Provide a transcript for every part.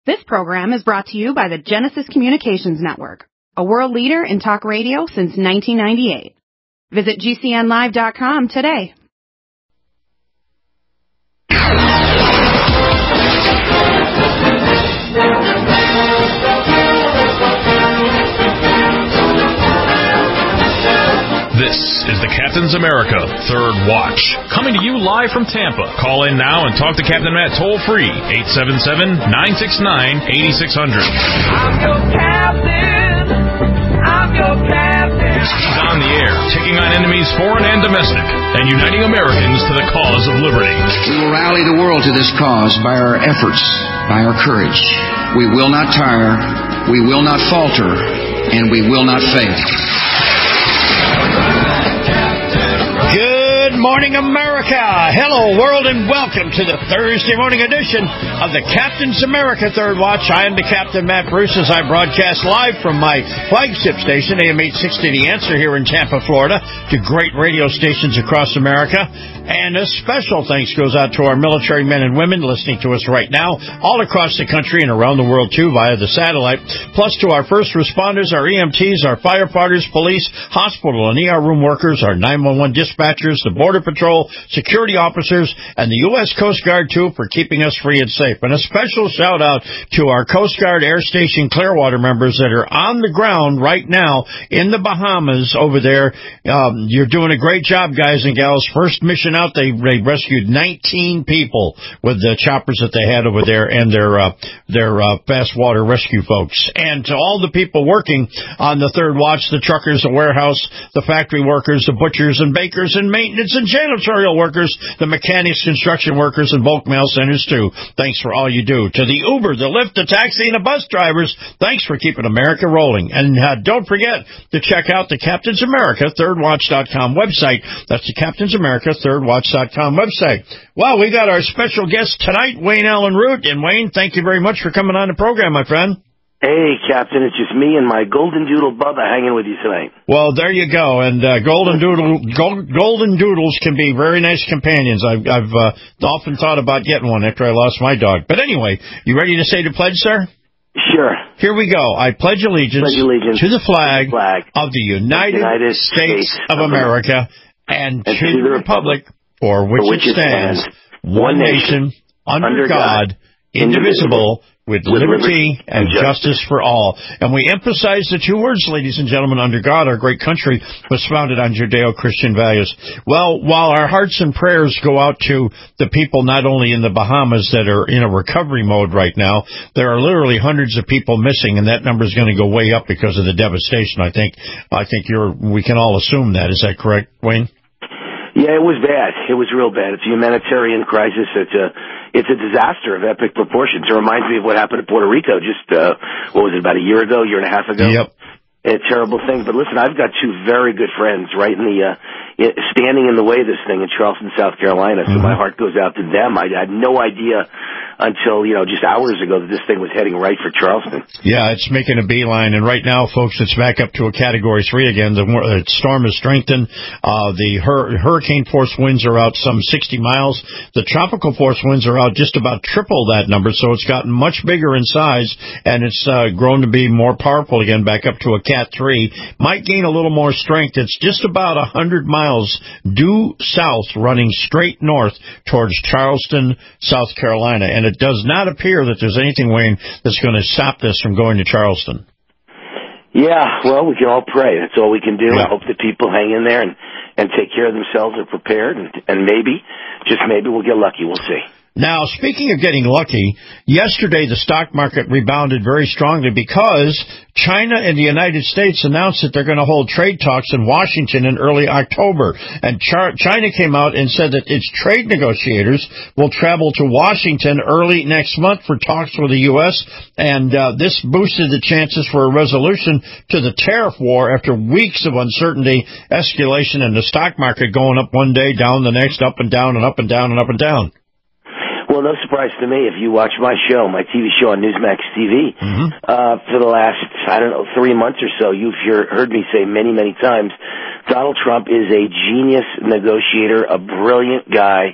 This program is brought to you by the Genesis Communications Network, a world leader in talk radio since 1998. Visit GCNlive.com today. This is the Captain's America Third Watch, coming to you live from Tampa. Call in now and talk to Captain Matt toll-free, 877-969-8600. I'm your captain. I'm your captain. He's on the air, taking on enemies foreign and domestic, and uniting Americans to the cause of liberty. We will rally the world to this cause by our efforts, by our courage. We will not tire, we will not falter, and we will not fail. Good morning, America. Hello, world, and welcome to the Thursday morning edition of the Captain's America Third Watch. I am the Captain, Matt Bruce, as I broadcast live from my flagship station, AM 860 The Answer, here in Tampa, Florida, to great radio stations across America. And a special thanks goes out to our military men and women listening to us right now, all across the country and around the world, too, via the satellite. Plus to our first responders, our EMTs, our firefighters, police, hospital and ER room workers, our 911 dispatchers, the Border Patrol, security officers, and the U.S. Coast Guard, too, for keeping us free and safe. And a special shout-out to our Coast Guard Air Station Clearwater members that are on the ground right now in the Bahamas over there. You're doing a great job, guys and gals. First mission out, they rescued 19 people with the choppers that they had over there and their fast water rescue folks. And to all the people working on the Third Watch, the truckers, the warehouse, the factory workers, the butchers and bakers and maintenance and janitorial workers, the mechanics, construction workers, and bulk mail centers, too. Thanks for all you do. To the Uber, the Lyft, the taxi, and the bus drivers, thanks for keeping America rolling. And don't forget to check out the Captain's America ThirdWatch.com website. That's the Captain's America ThirdWatch.com website. Well, we got our special guest tonight, Wayne Allen Root. And Wayne, thank you very much for coming on the program, my friend. Hey, Captain, it's just me and my Golden Doodle Bubba hanging with you tonight. Well, there you go. And Golden Doodles can be very nice companions. I've often thought about getting one after I lost my dog. But anyway, you ready to say the pledge, sir? Sure. Here we go. I pledge allegiance to the flag of the United States of America and to the republic for which it stands, one nation, under God, indivisible, with liberty and justice for all. And we emphasize the two words, ladies and gentlemen, under God. Our great country was founded on Judeo-Christian values. Well, while our hearts and prayers go out to the people not only in the Bahamas that are in a recovery mode right now, there are literally hundreds of people missing, and that number is going to go way up because of the devastation. I think we can all assume that. Is that correct, Wayne? Yeah, it was bad. It was real bad. It's a humanitarian crisis. It's a disaster of epic proportions. It reminds me of what happened in Puerto Rico just, what was it, about a year ago, year and a half ago? Yep. A terrible thing. But listen, I've got two very good friends right in the, standing in the way of this thing in Charleston, South Carolina. So my heart goes out to them. I had no idea until, just hours ago that this thing was heading right for Charleston. Yeah, it's making a beeline. And right now, folks, it's back up to a Category 3 again. The storm has strengthened. The hurricane force winds are out some 60 miles. The tropical force winds are out just about triple that number. So it's gotten much bigger in size, and it's grown to be more powerful again, back up to a Cat 3. Might gain a little more strength. It's just about 100 miles due south, running straight north towards Charleston, South Carolina. And it does not appear that there's anything, Wayne, that's going to stop this from going to Charleston. Yeah, well, we can all pray. That's all we can do. Yeah. I hope that people hang in there and take care of themselves and prepared, and maybe, just maybe, we'll get lucky. We'll see. Now, speaking of getting lucky, yesterday the stock market rebounded very strongly because China and the United States announced that they're going to hold trade talks in Washington in early October. And China came out and said that its trade negotiators will travel to Washington early next month for talks with the U.S., and this boosted the chances for a resolution to the tariff war after weeks of uncertainty, escalation, and the stock market going up one day, down the next, up and down and up and down and up and down. Well, no surprise to me if you watch my show, my TV show on Newsmax TV, for the last, 3 months or so, you've heard me say many, many times, Donald Trump is a genius negotiator, a brilliant guy,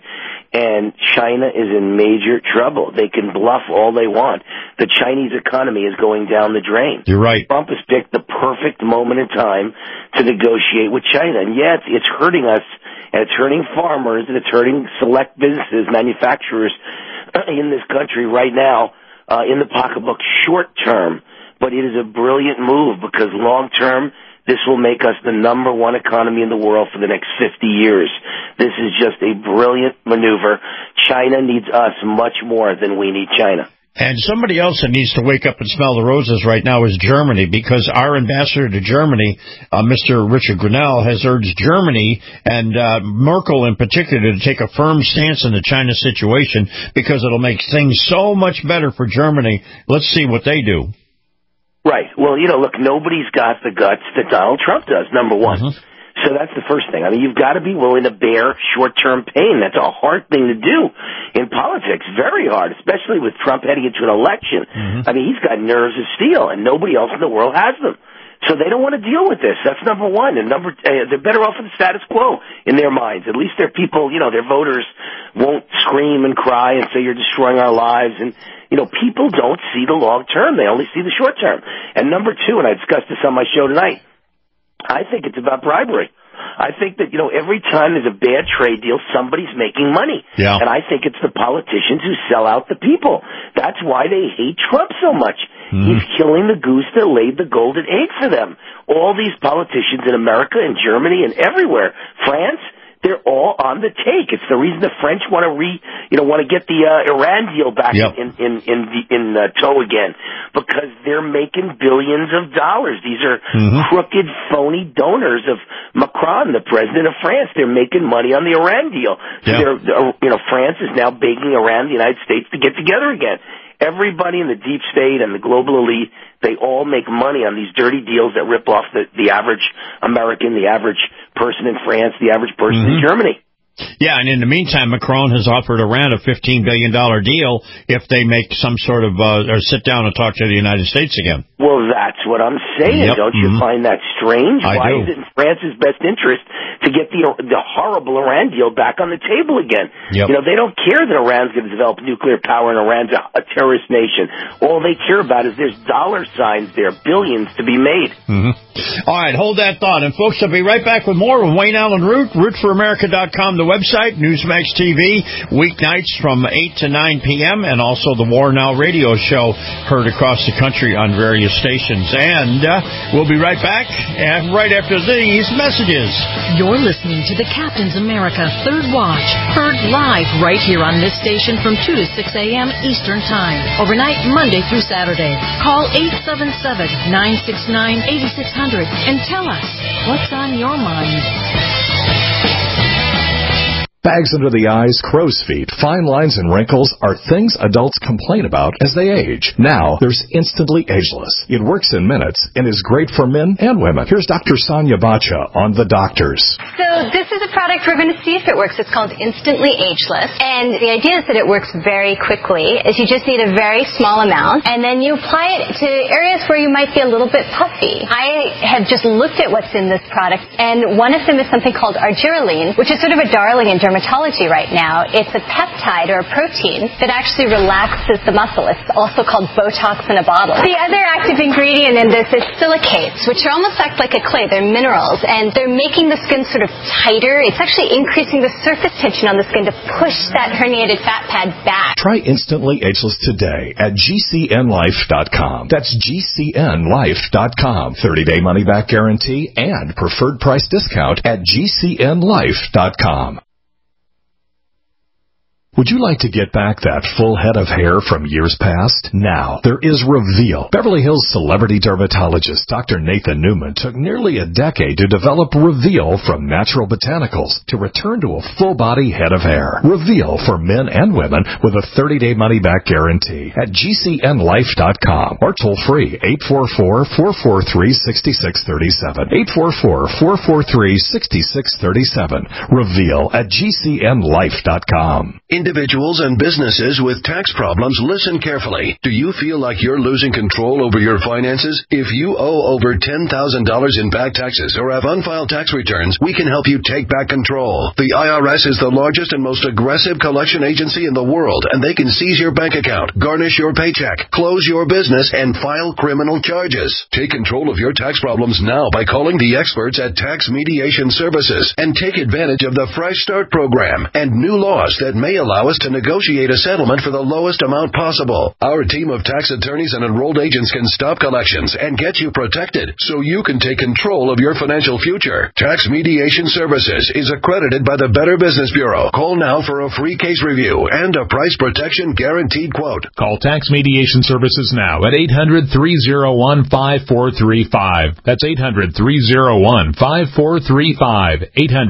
and China is in major trouble. They can bluff all they want. The Chinese economy is going down the drain. You're right. Trump has picked the perfect moment in time to negotiate with China. And yet it's hurting us, and it's hurting farmers, and it's hurting select businesses, manufacturers in this country right now in the pocketbook short term. But it is a brilliant move because long term, this will make us the number one economy in the world for the next 50 years. This is just a brilliant maneuver. China needs us much more than we need China. And somebody else that needs to wake up and smell the roses right now is Germany, because our ambassador to Germany, Mr. Richard Grenell, has urged Germany and Merkel in particular to take a firm stance in the China situation because it'll make things so much better for Germany. Let's see what they do. Right. Well, look, nobody's got the guts that Donald Trump does, number one. Mm-hmm. So that's the first thing. I mean, you've got to be willing to bear short-term pain. That's a hard thing to do in politics, very hard, especially with Trump heading into an election. Mm-hmm. I mean, he's got nerves of steel, and nobody else in the world has them. So they don't want to deal with this. That's number one. And they're better off with the status quo in their minds. At least their people, their voters won't scream and cry and say you're destroying our lives. And, people don't see the long term. They only see the short term. And number two, and I discussed this on my show tonight, I think it's about bribery. I think that, every time there's a bad trade deal, somebody's making money. Yeah. And I think it's the politicians who sell out the people. That's why they hate Trump so much. Mm-hmm. He's killing the goose that laid the golden egg for them. All these politicians in America and Germany and everywhere, France, they're all on the take. It's the reason the French want to get the Iran deal back in tow again, because they're making billions of dollars. These are crooked, phony donors of Macron, the president of France. They're making money on the Iran deal. So France is now begging Iran, the United States, to get together again. Everybody in the deep state and the global elite, they all make money on these dirty deals that rip off the average American, the average person in France, the average person in Germany. Yeah, and in the meantime, Macron has offered Iran a $15 billion deal if they make some sort of, or sit down and talk to the United States again. Well, that's what I'm saying. Yep. Don't you find that strange? Why is it in France's best interest to get the horrible Iran deal back on the table again? Yep. They don't care that Iran's going to develop nuclear power and Iran's a terrorist nation. All they care about is there's dollar signs there, billions to be made. All right, hold that thought. And folks, I'll be right back with more with Wayne Allen Root, rootforamerica.com, the website, Newsmax TV, weeknights from 8 to 9 p.m., and also the War Now radio show heard across the country on various stations. And we'll be right back right after these messages. You're listening to the Captain's America Third Watch, heard live right here on this station from 2 to 6 a.m. Eastern Time, overnight Monday through Saturday. Call 877-969-8600 and tell us what's on your mind. Bags under the eyes, crow's feet, fine lines, and wrinkles are things adults complain about as they age. Now, there's Instantly Ageless. It works in minutes and is great for men and women. Here's Dr. Sonia Bacha on The Doctors. So this is a product we're going to see if it works. It's called Instantly Ageless. And the idea is that it works very quickly. Is you just need a very small amount, and then you apply it to areas where you might be a little bit puffy. I have just looked at what's in this product, and one of them is something called argireline, which is sort of a darling in dermatology right now. It's a peptide or a protein that actually relaxes the muscle. It's also called Botox in a bottle. The other active ingredient in this is silicates, which are almost act like a clay. They're minerals, and they're making the skin sort of tighter. It's actually increasing the surface tension on the skin to push that herniated fat pad back. Try Instantly Ageless today at GCNlife.com. That's GCNlife.com. 30-day money-back guarantee and preferred price discount at GCNlife.com. Would you like to get back that full head of hair from years past? Now, there is Reveal. Beverly Hills celebrity dermatologist Dr. Nathan Newman took nearly a decade to develop Reveal from natural botanicals to return to a full-body head of hair. Reveal for men and women with a 30-day money-back guarantee at GCNlife.com or toll-free 844-443-6637. 844-443-6637. Reveal at GCNlife.com. In Individuals and businesses with tax problems, listen carefully. Do you feel like you're losing control over your finances? If you owe over $10,000 in back taxes or have unfiled tax returns, we can help you take back control. The IRS is the largest and most aggressive collection agency in the world, and they can seize your bank account, garnish your paycheck, close your business, and file criminal charges. Take control of your tax problems now by calling the experts at Tax Mediation Services and take advantage of the Fresh Start program and new laws that may allow us to negotiate a settlement for the lowest amount possible. Our team of tax attorneys and enrolled agents can stop collections and get you protected so you can take control of your financial future. Tax Mediation Services is accredited by the Better Business Bureau. Call now for a free case review and a price protection guaranteed quote. Call Tax Mediation Services now at 800-301-5435. That's 800-301-5435.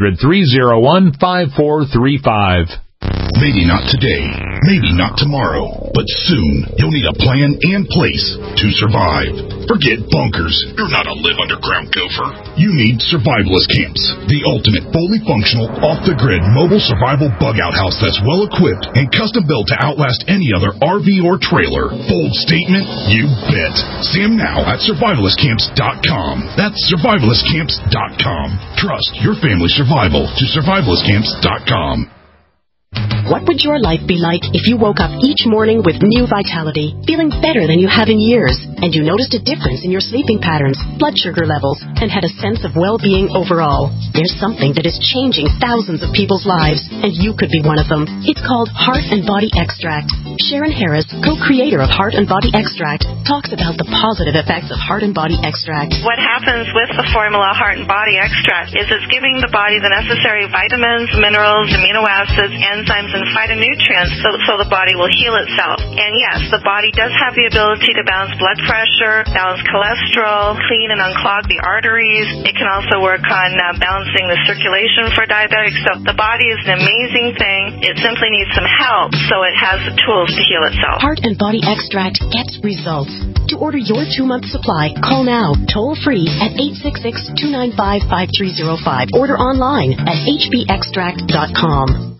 800-301-5435. Maybe not today, maybe not tomorrow, but soon you'll need a plan and place to survive. Forget bunkers. You're not a live underground gopher. You need Survivalist Camps, the ultimate fully functional, off-the-grid mobile survival bug-out house that's well-equipped and custom-built to outlast any other RV or trailer. Bold statement? You bet. See them now at survivalistcamps.com. That's survivalistcamps.com. Trust your family's survival to survivalistcamps.com. What would your life be like if you woke up each morning with new vitality, feeling better than you have in years, and you noticed a difference in your sleeping patterns, blood sugar levels, and had a sense of well-being overall? There's something that is changing thousands of people's lives, and you could be one of them. It's called Heart and Body Extract. Sharon Harris, co-creator of Heart and Body Extract, talks about the positive effects of Heart and Body Extract. What happens with the formula Heart and Body Extract is it's giving the body the necessary vitamins, minerals, amino acids, enzymes, and phytonutrients so the body will heal itself. And yes, the body does have the ability to balance blood pressure, balance cholesterol, clean and unclog the arteries. It can also work on balancing the circulation for diabetics. So the body is an amazing thing. It simply needs some help so it has the tools to heal itself. Heart and Body Extract gets results. To order your 2-month supply, call now, toll free at 866-295-5305. Order online at hbextract.com.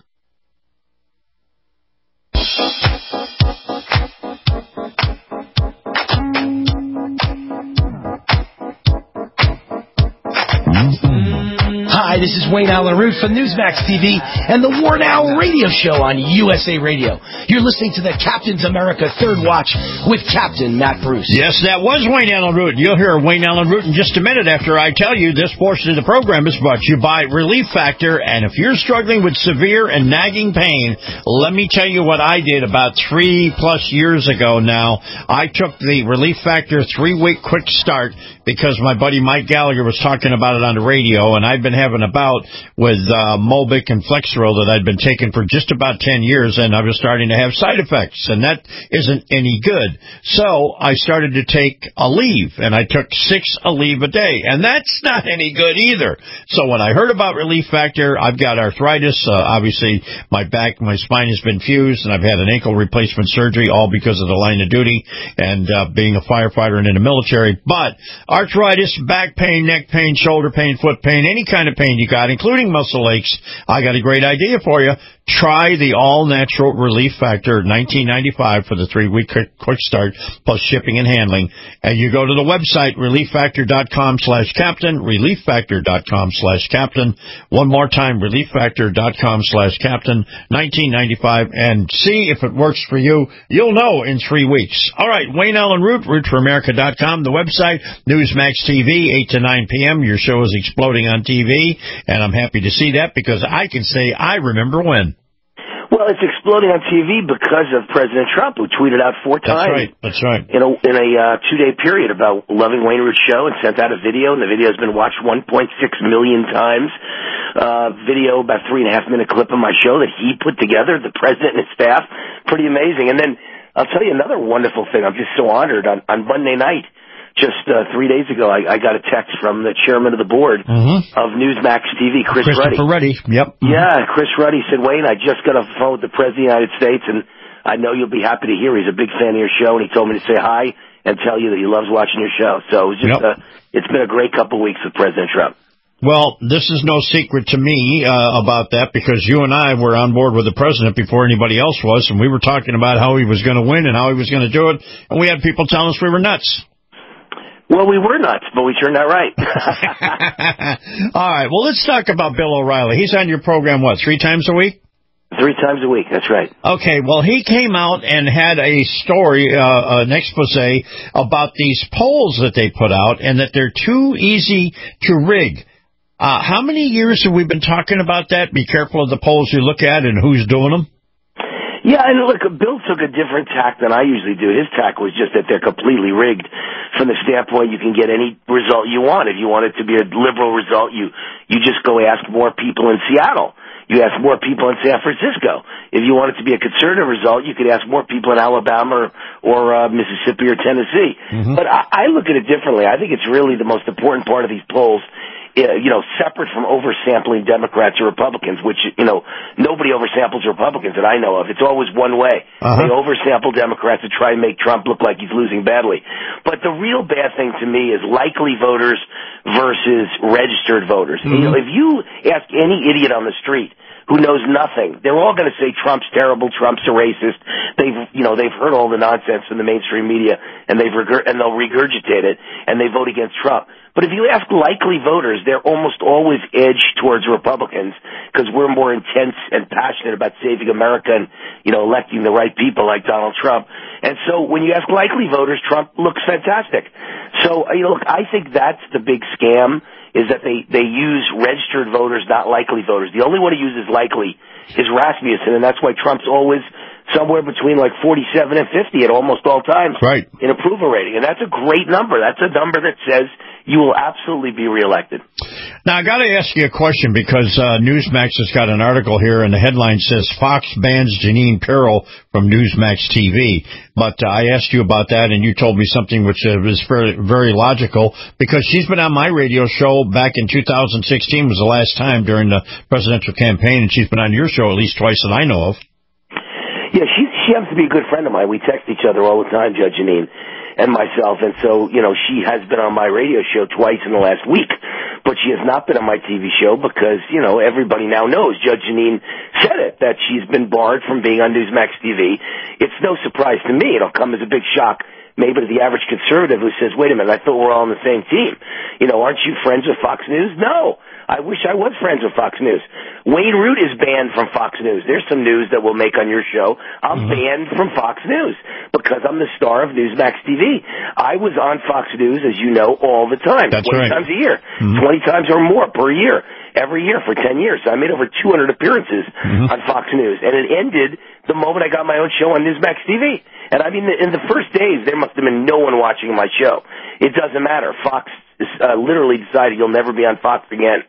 Hi, this is Wayne Allen Root from Newsmax TV and the War Now radio show on USA Radio. You're listening to the Captain's America Third Watch with Captain Matt Bruce. Yes, that was Wayne Allen Root. You'll hear Wayne Allen Root in just a minute after I tell you this portion of the program is brought to you by Relief Factor. And if you're struggling with severe and nagging pain, let me tell you what I did about 3+ years ago now. I took the Relief Factor 3-week quick start because my buddy Mike Gallagher was talking about it on the radio, and I'd been having a bout with Mobic and Flexeril that I'd been taking for just about 10 years, and I was starting to have side effects, and that isn't any good. So I started to take Aleve, and I took 6 Aleve a day, and that's not any good either. So when I heard about Relief Factor, I've got arthritis. Obviously, my back, my spine has been fused, and I've had an ankle replacement surgery, all because of the line of duty and being a firefighter and in the military. But arthritis, back pain, neck pain, shoulder pain, foot pain, any kind of pain you got, including muscle aches, I got a great idea for you. Try the all-natural Relief Factor, $19.95 for the 3-week quick start, plus shipping and handling. And you go to the website, relieffactor.com/captain, relieffactor.com/captain. One more time, relieffactor.com/captain, $19.95, and see if it works for you. You'll know in 3 weeks. All right, Wayne Allen Root, rootforamerica.com, the website, Newsmax TV, 8 to 9 p.m. Your show is exploding on TV, and I'm happy to see that because I can say I remember when. Well, it's exploding on TV because of President Trump, who tweeted out 4 times. That's right. In a 2-day period about loving Wayne Root's show and sent out a video, and the video has been watched 1.6 million times. Video, about 3.5-minute clip of my show that he put together, the president and his staff. Pretty amazing. And then I'll tell you another wonderful thing. I'm just so honored. On Monday night, just 3 days ago, I got a text from the chairman of the board of Newsmax TV, Christopher Ruddy. Yep. Yeah, Chris Ruddy said, Wayne, I just got off the phone with the President of the United States, and I know you'll be happy to hear he's a big fan of your show, and he told me to say hi and tell you that he loves watching your show. So it was just it's been a great couple of weeks with President Trump. Well, this is no secret to me about that, because you and I were on board with the president before anybody else was, and we were talking about how he was going to win and how he was going to do it, and we had people telling us we were nuts. Well, we were nuts, but we turned out right. All right, well, let's talk about Bill O'Reilly. He's on your program, 3 times a week? 3 times a week, that's right. Okay, well, he came out and had a story, an expose about these polls that they put out and that they're too easy to rig. How many years have we been talking about that? Be careful of the polls you look at and who's doing them. Yeah, and look, Bill took a different tack than I usually do. His tack was just that they're completely rigged from the standpoint you can get any result you want. If you want it to be a liberal result, you just go ask more people in Seattle. You ask more people in San Francisco. If you want it to be a conservative result, you could ask more people in Alabama or Mississippi or Tennessee. Mm-hmm. But I look at it differently. I think it's really the most important part of these polls, separate from oversampling Democrats or Republicans, which, nobody oversamples Republicans that I know of. It's always one way. They oversample Democrats to try and make Trump look like he's losing badly. But the real bad thing to me is likely voters versus registered voters. Mm-hmm. If you ask any idiot on the street who knows nothing, they're all going to say Trump's terrible, Trump's a racist. They've heard all the nonsense from the mainstream media, and they'll regurgitate it, and they vote against Trump. But if you ask likely voters, they're almost always edged towards Republicans because we're more intense and passionate about saving America and, electing the right people like Donald Trump. And so when you ask likely voters, Trump looks fantastic. So, look, I think that's the big scam, is that they use registered voters, not likely voters. The only one who uses likely is Rasmussen, and that's why Trump's always somewhere between 47 and 50 at almost all times in approval rating. And that's a great number. That's a number that says you will absolutely be reelected. Now, I got to ask you a question, because Newsmax has got an article here, and the headline says, Fox bans Jeanine Pirro from Newsmax TV. But I asked you about that, and you told me something which is very, very logical, because she's been on my radio show back in 2016 was the last time during the presidential campaign, and she's been on your show at least twice that I know of. Yeah, she happens to be a good friend of mine. We text each other all the time, Judge Jeanine and myself, and so, she has been on my radio show twice in the last week, but she has not been on my TV show because, everybody now knows, Judge Jeanine said it, that she's been barred from being on Newsmax TV. It's no surprise to me. It'll come as a big shock maybe to the average conservative who says, wait a minute, I thought we're all on the same team. Aren't you friends with Fox News? No. I wish I was friends with Fox News. Wayne Root is banned from Fox News. There's some news that we'll make on your show. I'm banned from Fox News because I'm the star of Newsmax TV. I was on Fox News, as you know, all the time. That's 20 right. times a year. 20 times or more per year. Every year for 10 years. I made over 200 appearances on Fox News. And it ended the moment I got my own show on Newsmax TV. And I mean, in the first days, there must have been no one watching my show. It doesn't matter. Fox literally decided you'll never be on Fox again.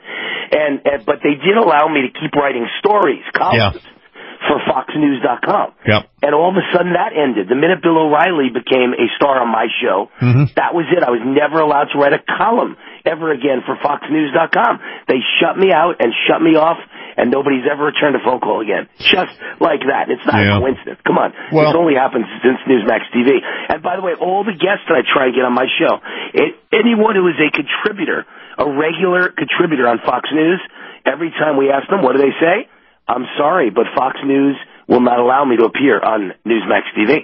But they did allow me to keep writing stories, columns, for FoxNews.com. Yep. And all of a sudden that ended. The minute Bill O'Reilly became a star on my show, that was it. I was never allowed to write a column ever again for FoxNews.com. They shut me out and shut me off, and nobody's ever returned a phone call again. Just like that. It's not a coincidence. Come on. This only happens since Newsmax TV. And by the way, all the guests that I try and get on my show, anyone who is a contributor, a regular contributor on Fox News, every time we ask them, what do they say? I'm sorry, but Fox News will not allow me to appear on Newsmax TV.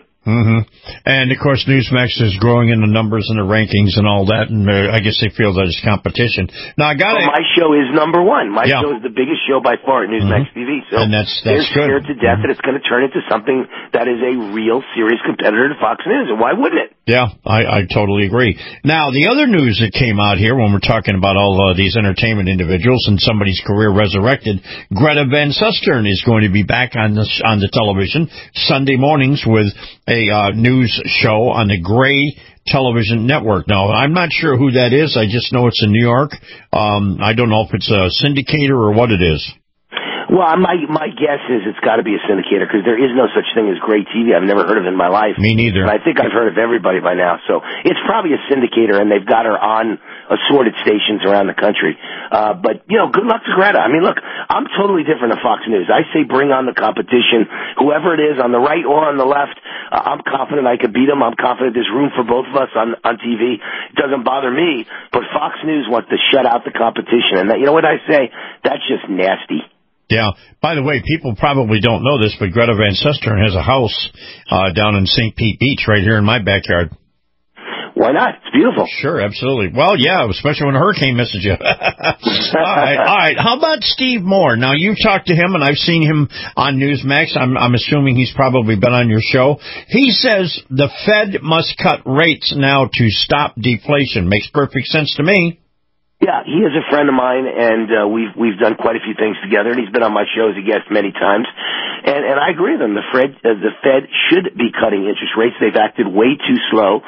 And, of course, Newsmax is growing in the numbers and the rankings and all that, and I guess they feel that it's competition. Now, my show is number one. My show is the biggest show by far at Newsmax TV. So and that's they're good. scared to death that it's going to turn into something that is a real, serious competitor to Fox News, and why wouldn't it? Yeah, I totally agree. Now, the other news that came out here when we're talking about all these entertainment individuals and somebody's career resurrected, Greta Van Susteren is going to be back on the television Sunday mornings with a news show on the Gray Television Network. Now, I'm not sure who that is. I just know it's in New York. I don't know if it's a syndicator or what it is. Well, my guess is it's got to be a syndicator because there is no such thing as great TV. I've never heard of it in my life. Me neither. And I think I've heard of everybody by now. So it's probably a syndicator, and they've got her on assorted stations around the country. But, good luck to Greta. I mean, look, I'm totally different than Fox News. I say bring on the competition. Whoever it is, on the right or on the left, I'm confident I could beat them. I'm confident there's room for both of us on TV. It doesn't bother me. But Fox News wants to shut out the competition. And, you know what I say? That's just nasty. Yeah. By the way, people probably don't know this, but Greta Van Susteren has a house down in St. Pete Beach right here in my backyard. Why not? It's beautiful. Sure, absolutely. Well, yeah, especially when a hurricane misses you. All right. How about Steve Moore? Now, you've talked to him, and I've seen him on Newsmax. I'm assuming he's probably been on your show. He says the Fed must cut rates now to stop deflation. Makes perfect sense to me. Yeah, he is a friend of mine, and we've done quite a few things together, and he's been on my show as a guest many times. And I agree with him. The Fed should be cutting interest rates. They've acted way too slow,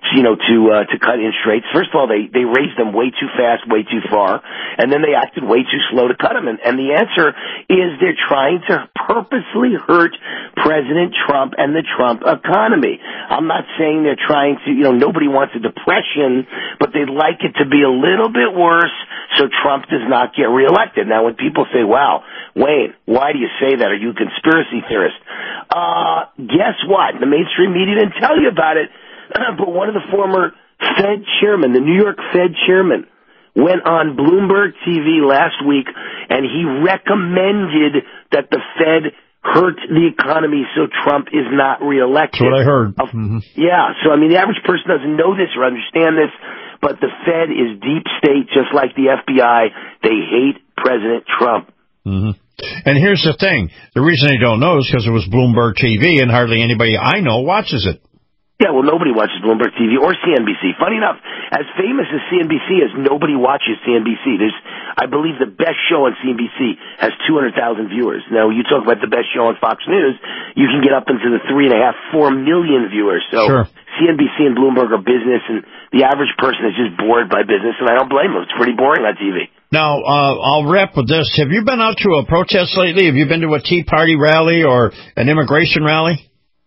to cut interest rates. First of all, they raised them way too fast, way too far, and then they acted way too slow to cut them. And the answer is they're trying to purposely hurt President Trump and the Trump economy. I'm not saying they're trying to, nobody wants a depression, but they'd like it to be a little bit worse so Trump does not get reelected. Now, when people say, wow, Wayne, why do you say that? Are you a conspiracy theorist? Guess what? The mainstream media didn't tell you about it, but one of the former Fed chairmen, the New York Fed chairman, went on Bloomberg TV last week, and he recommended that the Fed hurt the economy so Trump is not reelected. That's what I heard. Yeah, so, the average person doesn't know this or understand this, but the Fed is deep state, just like the FBI. They hate President Trump. Mm-hmm. And here's the thing. The reason they don't know is because it was Bloomberg TV, and hardly anybody I know watches it. Yeah, well, nobody watches Bloomberg TV or CNBC. Funny enough, as famous as CNBC is, nobody watches CNBC. There's, I believe, the best show on CNBC has 200,000 viewers. Now, you talk about the best show on Fox News, you can get up into the 3.5, 4 million viewers. So sure. CNBC and Bloomberg are business, and the average person is just bored by business, and I don't blame them. It's pretty boring on TV. Now, I'll wrap with this. Have you been out to a protest lately? Have you been to a Tea Party rally or an immigration rally?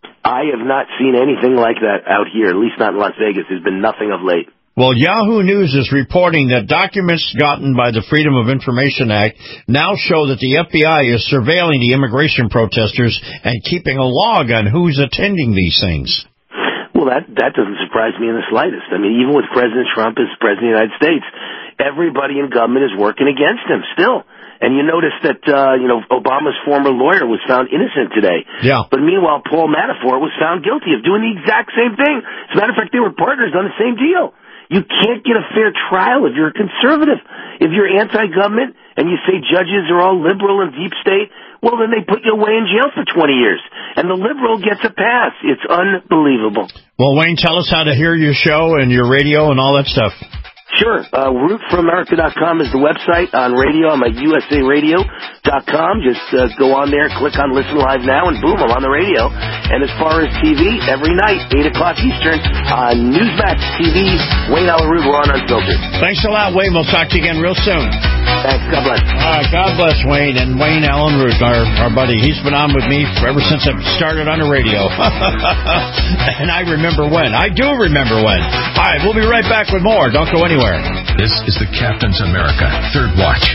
I have not seen anything like that out here, at least not in Las Vegas. There's been nothing of late. Well, Yahoo News is reporting that documents gotten by the Freedom of Information Act now show that the FBI is surveilling the immigration protesters and keeping a log on who's attending these things. Well, that doesn't surprise me in the slightest. Even with President Trump as President of the United States, everybody in government is working against him still. And you notice that, Obama's former lawyer was found innocent today. Yeah. But meanwhile, Paul Manafort was found guilty of doing the exact same thing. As a matter of fact, they were partners on the same deal. You can't get a fair trial if you're a conservative. If you're anti-government and you say judges are all liberal and deep state, well, then they put you away in jail for 20 years. And the liberal gets a pass. It's unbelievable. Well, Wayne, tell us how to hear your show and your radio and all that stuff. Sure. RootForAmerica.com is the website. On radio, I'm at USARadio.com. Just go on there, click on Listen Live Now, and boom, I'm on the radio. And as far as TV, every night, 8 o'clock Eastern, on Newsmax TV, Wayne Allen Root, we're on Unfiltered. Thanks a lot, Wayne. We'll talk to you again real soon. Thanks. God bless. All right. God bless Wayne. And Wayne Allen Root, our buddy. He's been on with me ever since I started on the radio. And I remember when. I do remember when. All right. We'll be right back with more. Don't go anywhere. This is the Captain's America Third Watch.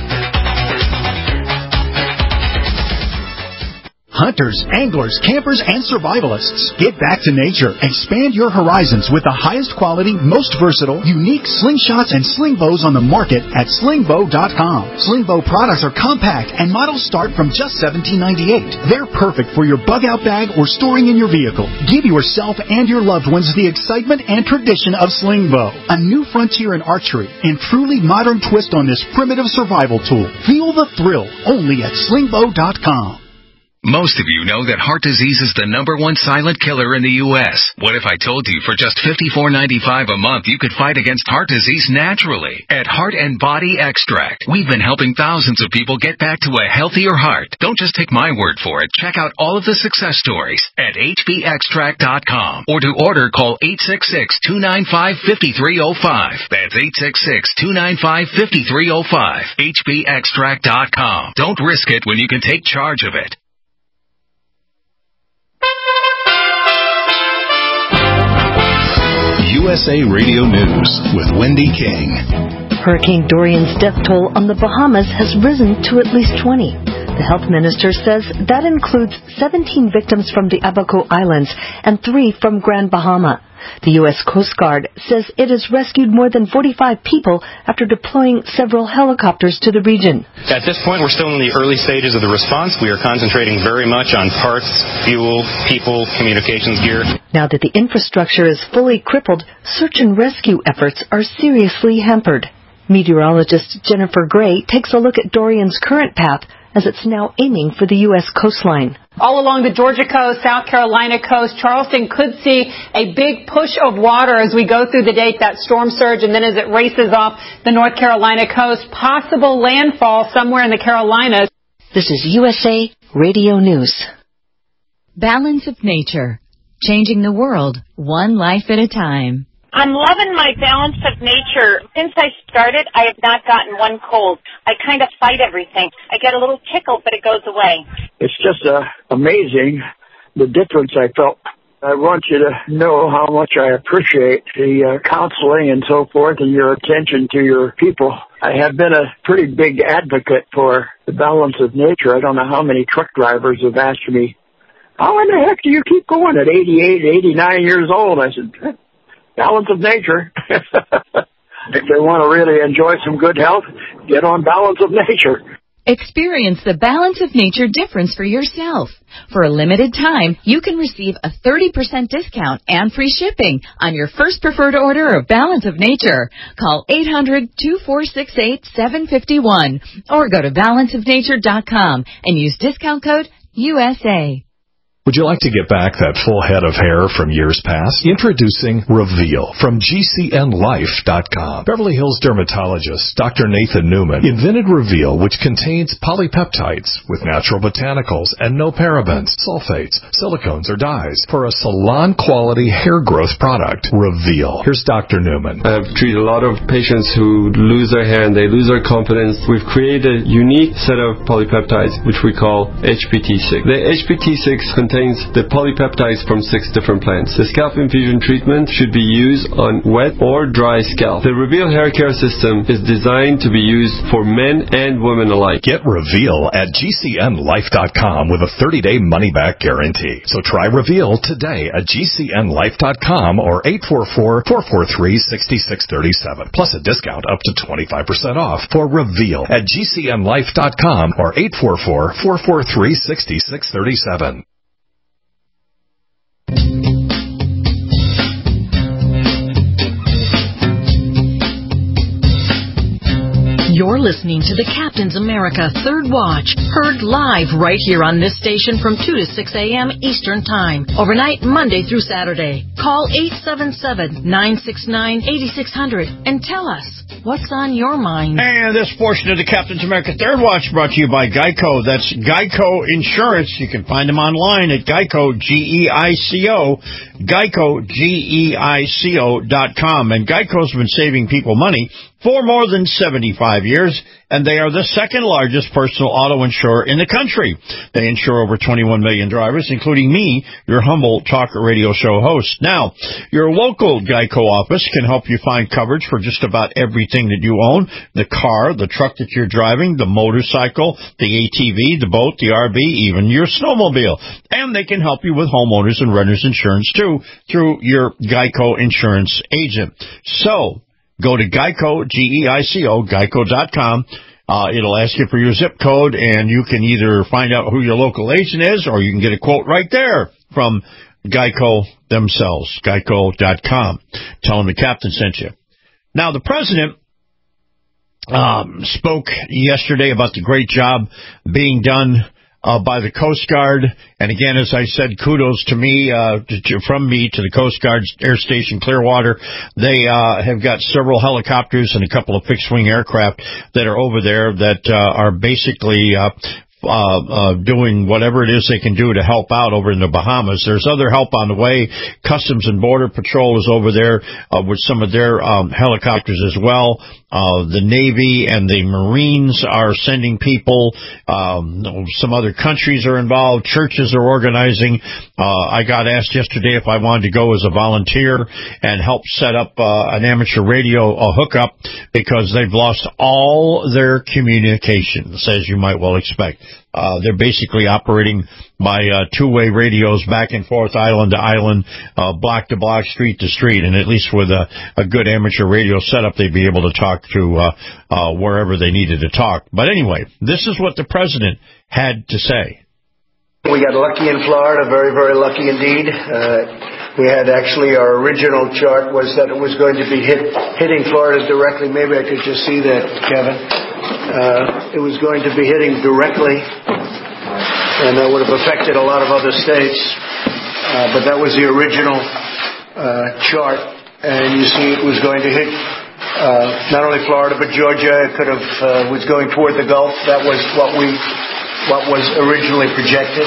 Hunters, anglers, campers, and survivalists. Get back to nature. Expand your horizons with the highest quality, most versatile, unique slingshots and sling bows on the market at slingbow.com. Slingbow products are compact and models start from just $17.98. They're perfect for your bug-out bag or storing in your vehicle. Give yourself and your loved ones the excitement and tradition of Slingbow, a new frontier in archery and truly modern twist on this primitive survival tool. Feel the thrill only at slingbow.com. Most of you know that heart disease is the #1 silent killer in the U.S. What if I told you for just $54.95 a month you could fight against heart disease naturally? At Heart and Body Extract, we've been helping thousands of people get back to a healthier heart. Don't just take my word for it. Check out all of the success stories at hbextract.com. Or to order, call 866-295-5305. That's 866-295-5305. hbextract.com. Don't risk it when you can take charge of it. USA Radio News with Wendy King. Hurricane Dorian's death toll on the Bahamas has risen to at least 20. The health minister says that includes 17 victims from the Abaco Islands and 3 from Grand Bahama. The U.S. Coast Guard says it has rescued more than 45 people after deploying several helicopters to the region. At this point, we're still in the early stages of the response. We are concentrating very much on parts, fuel, people, communications gear. Now that the infrastructure is fully crippled, search and rescue efforts are seriously hampered. Meteorologist Jennifer Gray takes a look at Dorian's current path as it's now aiming for the U.S. coastline. All along the Georgia coast, South Carolina coast, Charleston could see a big push of water as we go through the day, that storm surge, and then as it races off the North Carolina coast, possible landfall somewhere in the Carolinas. This is USA Radio News. Balance of Nature, changing the world one life at a time. I'm loving my Balance of Nature. Since I started, I have not gotten one cold. I kind of fight everything. I get a little tickle, but it goes away. It's just amazing the difference I felt. I want you to know how much I appreciate the counseling and so forth and your attention to your people. I have been a pretty big advocate for the Balance of Nature. I don't know how many truck drivers have asked me, how in the heck do you keep going at 88, 89 years old? I said, Balance of Nature. If they want to really enjoy some good health, get on Balance of Nature. Experience the Balance of Nature difference for yourself. For a limited time, you can receive a 30% discount and free shipping on your first preferred order of Balance of Nature. Call 800-2468-751 or go to balanceofnature.com and use discount code USA. Would you like to get back that full head of hair from years past? Introducing Reveal from GCNLife.com. Beverly Hills dermatologist Dr. Nathan Newman invented Reveal, which contains polypeptides with natural botanicals and no parabens, sulfates, silicones, or dyes for a salon-quality hair growth product. Reveal. Here's Dr. Newman. I've treated a lot of patients who lose their hair and they lose their confidence. We've created a unique set of polypeptides, which we call HPT6. The HPT6 contains the polypeptides from 6 different plants. The scalp infusion treatment should be used on wet or dry scalp. The Reveal hair care system is designed to be used for men and women alike. Get Reveal at GCNLife.com with a 30-day money-back guarantee. So try Reveal today at GCNLife.com or 844-443-6637. Plus a discount up to 25% off for Reveal at GCNLife.com or 844-443-6637. You're listening to the Captain's America Third Watch, heard live right here on this station from 2 to 6 a.m. Eastern Time, overnight Monday through Saturday. Call 877-969-8600 and tell us what's on your mind. And this portion of the Captain's America Third Watch brought to you by Geico. That's Geico Insurance. You can find them online at Geico, G-E-I-C-O, Geico, Geico.com. And Geico's been saving people money for more than 75 years, and they are the second largest personal auto insurer in the country. They insure over 21 million drivers, including me, your humble talk radio show host. Now, your local Geico office can help you find coverage for just about everything that you own: the car, the truck that you're driving, the motorcycle, the ATV, the boat, the RV, even your snowmobile. And they can help you with homeowners and renters insurance, too, through your Geico insurance agent. So, go to Geico, G-E-I-C-O, Geico.com. It'll ask you for your zip code, and you can either find out who your local agent is, or you can get a quote right there from Geico themselves, Geico.com. Tell them the captain sent you. Now, the president spoke yesterday about the great job being done by the Coast Guard. And again, as I said, kudos to me, from me to the Coast Guard Air Station Clearwater. They have got several helicopters and a couple of fixed-wing aircraft that are over there that are basically doing whatever it is they can do to help out over in the Bahamas. There's other help on the way. Customs and Border Patrol is over there with some of their helicopters as well. The Navy and the Marines are sending people. Some other countries are involved. Churches are organizing. I got asked yesterday if I wanted to go as a volunteer and help set up an amateur radio hookup because they've lost all their communications, as you might well expect. They're basically operating by two-way radios back and forth, island to island, block to block, street to street, and at least with a good amateur radio setup, they'd be able to talk to wherever they needed to talk. But anyway, this is what the president had to say. We got lucky in Florida, very, very lucky indeed. We had actually, our original chart was that it was going to be hitting Florida directly. Maybe I could just see that, Kevin. It was going to be hitting directly, and that would have affected a lot of other states. But that was the original chart, and you see it was going to hit not only Florida but Georgia. It could have was going toward the Gulf. That was what was originally projected,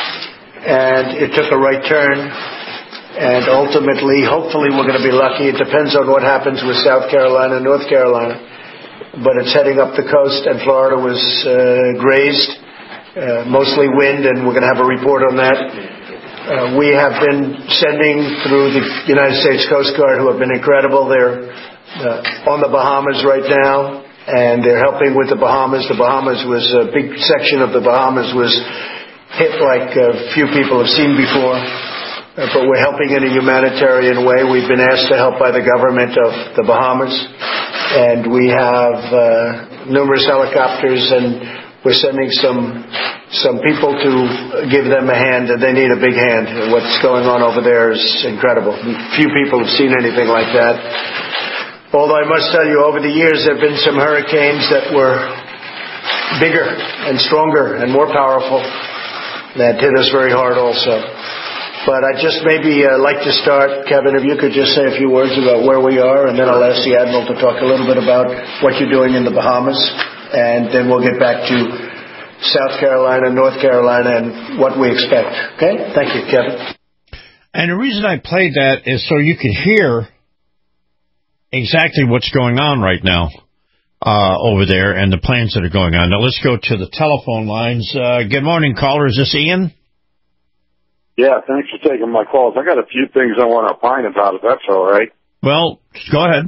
and it took a right turn. And ultimately, hopefully, we're going to be lucky. It depends on what happens with South Carolina and North Carolina. But it's heading up the coast, and Florida was grazed, mostly wind, and we're going to have a report on that. We have been sending through the United States Coast Guard, who have been incredible. They're on the Bahamas right now, and they're helping with the Bahamas. The Bahamas was a big section of the Bahamas was hit like few people have seen before. But we're helping in a humanitarian way. We've been asked to help by the government of the Bahamas, and we have numerous helicopters, and we're sending some people to give them a hand, and they need a big hand. What's going on over there is incredible. Few people have seen anything like that. Although I must tell you, over the years, there have been some hurricanes that were bigger and stronger and more powerful that hit us very hard also. But I'd just maybe like to start, Kevin, if you could just say a few words about where we are, and then I'll ask the Admiral to talk a little bit about what you're doing in the Bahamas, and then we'll get back to South Carolina, North Carolina, and what we expect. Okay? Thank you, Kevin. And the reason I played that is so you can hear exactly what's going on right now over there and the plans that are going on. Now, let's go to the telephone lines. Good morning, caller. Is this Ian? Yeah, thanks for taking my calls. I got a few things I want to opine about, if that's all right. Well, go ahead.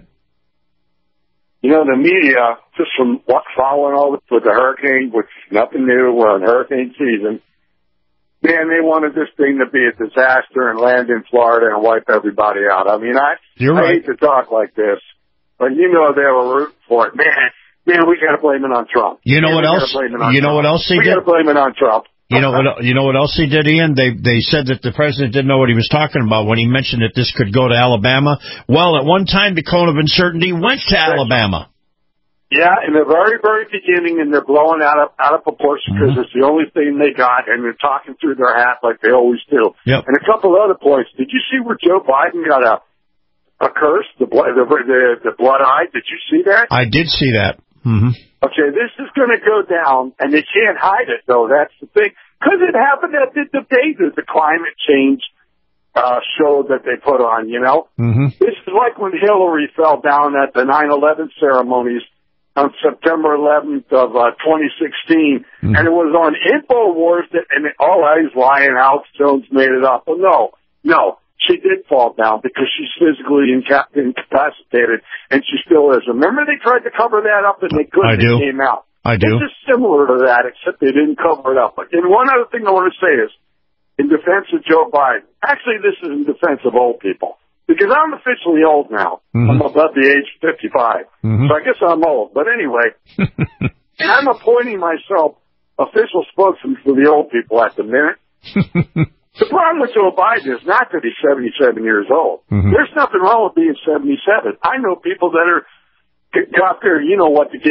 You know, the media, just from following all this with the hurricane, which is nothing new, we're in hurricane season, man, they wanted this thing to be a disaster and land in Florida and wipe everybody out. I mean, I hate to talk like this, but you know they were rooting for it. Man, we got to blame it on Trump. You know what else? You know what else they did? We got to blame it on Trump. You know what else he did, Ian? They said that the president didn't know what he was talking about when he mentioned that this could go to Alabama. Well, at one time, the cone of uncertainty went to Alabama. Yeah, in the very, very beginning, and they're blowing out of proportion because it's the only thing they got, and they're talking through their hat like they always do. Yep. And a couple of other points. Did you see where Joe Biden got a curse, the blood eye? Did you see that? I did see that. Mm-hmm. Okay, this is going to go down, and they can't hide it, though. That's the thing. Because it happened at the debate, the climate change show that they put on, you know? Mm-hmm. This is like when Hillary fell down at the 9/11 ceremonies on September 11th of 2016, and it was on InfoWars, and he's lying, Alex Jones made it up. Well, no. She did fall down because she's physically incapacitated, and she still is. Remember they tried to cover that up, and they couldn't. I do. It came out. I do. This is similar to that, except they didn't cover it up. And one other thing I want to say is, in defense of Joe Biden, actually this is in defense of old people, because I'm officially old now. Mm-hmm. I'm above the age of 55, so I guess I'm old. But anyway, I'm appointing myself official spokesman for the old people at the minute. The problem with Joe Biden is not that he's 77 years old. Mm-hmm. There's nothing wrong with being 77. I know people that are got their, together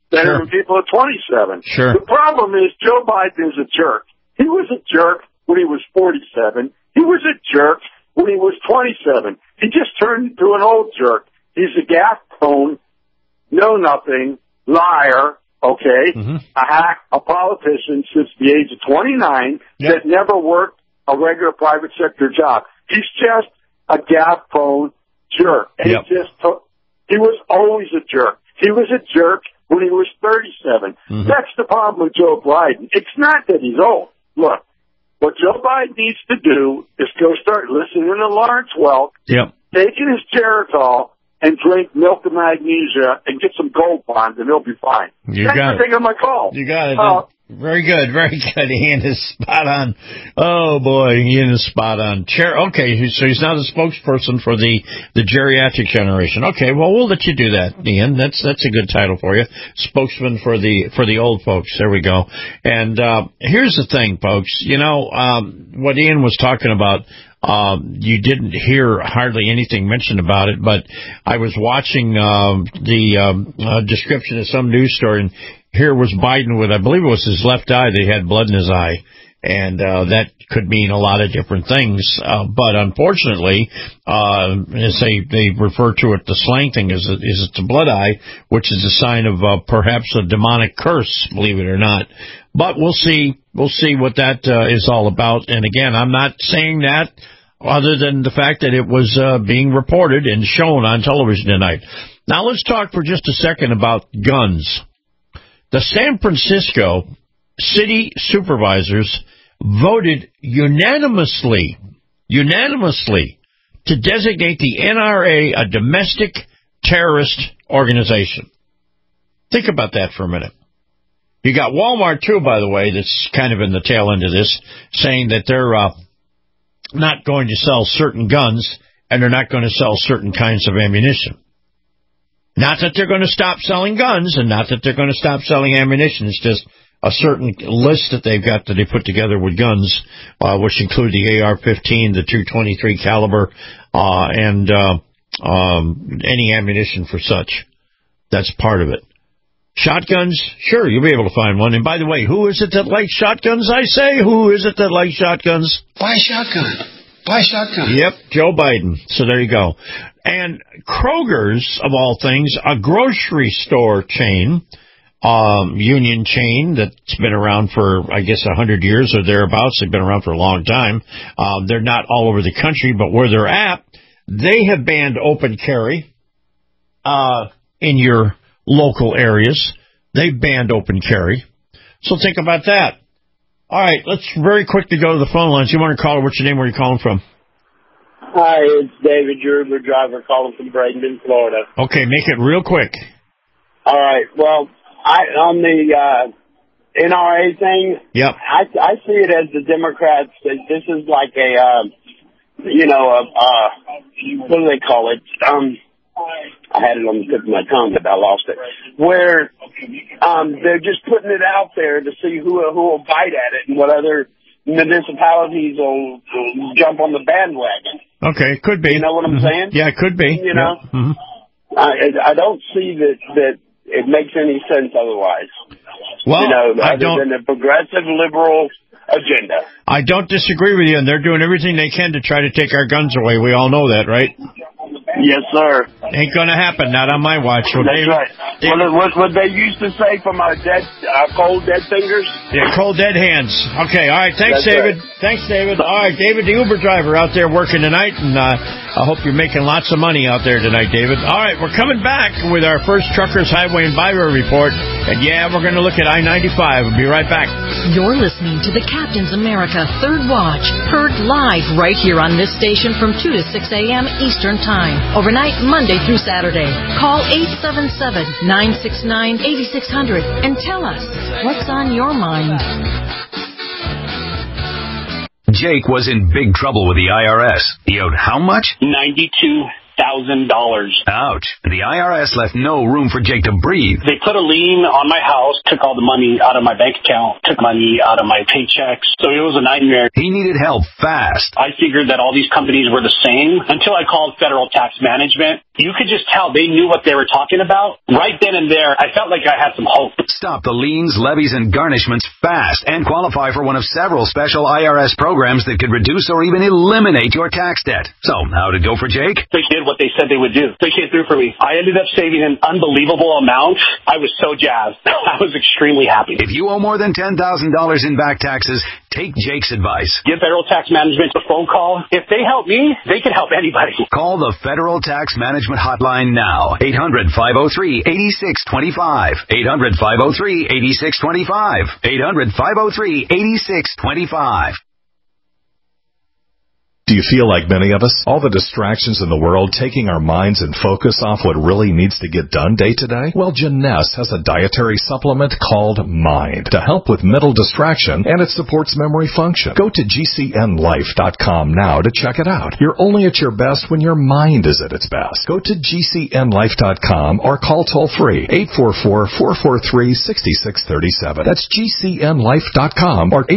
better than people at 27. Sure. The problem is Joe Biden is a jerk. He was a jerk when he was 47. He was a jerk when he was 27. He just turned into an old jerk. He's a gaffe-prone, know-nothing, liar, okay, a hack, a politician since the age of 29 that never worked a regular private sector job. He's just a gaffe-prone jerk. And he was always a jerk. He was a jerk when he was 37. That's the problem with Joe Biden. It's not that he's old. Look, what Joe Biden needs to do is go start listening to Lawrence Welk, taking his Geritol, and drink milk and magnesia and get some Gold Bonds, and he'll be fine. Thanks for taking my call. You got it. Very good, very good. Ian is spot on. Oh boy, Ian is spot on. Okay, so he's now the spokesperson for the geriatric generation. Okay, well we'll let you do that, Ian. That's a good title for you, spokesman for the old folks. There we go. And here's the thing, folks. You know what Ian was talking about. You didn't hear hardly anything mentioned about it, but I was watching the description of some news story, and here was Biden with, I believe it was his left eye, that he had blood in his eye, and that could mean a lot of different things. But unfortunately, as they refer to it, the slang thing is it's a blood eye, which is a sign of perhaps a demonic curse, believe it or not. But we'll see what that is all about. And again, I'm not saying that other than the fact that it was being reported and shown on television tonight. Now let's talk for just a second about guns. The San Francisco city supervisors voted unanimously to designate the NRA a domestic terrorist organization. Think about that for a minute. You got Walmart, too, by the way, that's kind of in the tail end of this, saying that they're not going to sell certain guns and they're not going to sell certain kinds of ammunition. Not that they're going to stop selling guns and not that they're going to stop selling ammunition. It's just a certain list that they've got that they put together with guns, which include the AR-15, the .223 caliber, and any ammunition for such. That's part of it. Shotguns? Sure, you'll be able to find one. And by the way, who is it that likes shotguns, I say? Who is it that likes shotguns? Buy a shotgun. Buy a shotgun. Yep, Joe Biden. So there you go. And Kroger's, of all things, a grocery store chain, union chain that's been around for, I guess, 100 years or thereabouts. They've been around for a long time. They're not all over the country, but where they're at, they have banned open carry in your local areas. They've banned open carry. So think about that. All right, let's very quickly go to the phone lines. You want to call? What's your name? Where are you calling from? Hi, it's David, your Uber driver, calling from Bradenton, Florida. Okay, make it real quick. All right. Well, on the NRA thing, yep. I see it as the Democrats. This is like a, what do they call it? I had it on the tip of my tongue, but I lost it. Where they're just putting it out there to see who will bite at it and what other municipalities will jump on the bandwagon. Okay, could be. You know what I'm saying? Yeah, it could be. You know, I don't see that it makes any sense otherwise. Well, other than a progressive liberal agenda. I don't disagree with you, and they're doing everything they can to try to take our guns away. We all know that, right? Yes, sir. Ain't gonna happen. Not on my watch. Well, that's David, right. What they used to say from our cold dead fingers? Yeah, cold dead hands. Okay, all right. Thanks, that's David. Right. Thanks, David. All right, David, the Uber driver out there working tonight, and I hope you're making lots of money out there tonight, David. All right, we're coming back with our first Truckers Highway and Byway report, and yeah, we're going to look at I-95. We'll be right back. You're listening to the Captain's America Third Watch, heard live right here on this station from 2 to 6 a.m. Eastern Time, overnight Monday through Saturday. Call 877-969-8600 and tell us what's on your mind. Jake was in big trouble with the IRS. He owed how much? $92,000. Ouch. The IRS left no room for Jake to breathe. They put a lien on my house, took all the money out of my bank account, took money out of my paychecks. So it was a nightmare. He needed help fast. I figured that all these companies were the same until I called Federal Tax Management. you could just tell they knew what they were talking about. Right then and there, I felt like I had some hope. Stop the liens, levies, and garnishments fast and qualify for one of several special IRS programs that could reduce or even eliminate your tax debt. So, how did it go for Jake? They did what they said they would do. They came through for me. I ended up saving an unbelievable amount. I was so jazzed. I was extremely happy. If you owe more than $10,000 in back taxes, take Jake's advice. Give Federal Tax Management a phone call. If they help me, they can help anybody. Call the Federal Tax Management Hotline now. 800-503-8625. 800-503-8625. 800-503-8625. Do you feel like many of us? All the distractions in the world taking our minds and focus off what really needs to get done day to day? Well, Janess has a dietary supplement called Mind to help with mental distraction, and it supports memory function. Go to GCNlife.com now to check it out. You're only at your best when your mind is at its best. Go to GCNlife.com or call toll-free 844-443-6637. That's GCNlife.com or